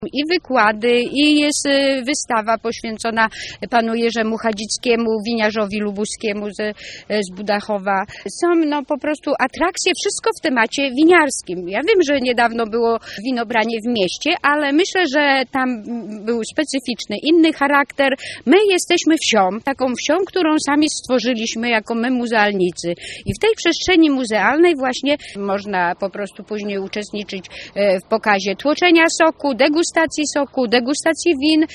I wykłady, i jest wystawa poświęcona panu Jerzemu Chadzickiemu, winiarzowi lubuskiemu z Budachowa. Są po prostu atrakcje, wszystko w temacie winiarskim. Ja wiem, że niedawno było winobranie w mieście, ale myślę, że tam był specyficzny, inny charakter. My jesteśmy wsią, taką wsią, którą sami stworzyliśmy jako my muzealnicy. I w tej przestrzeni muzealnej właśnie można po prostu później uczestniczyć w pokazie tłoczenia soku, degustacji soku, degustacji win.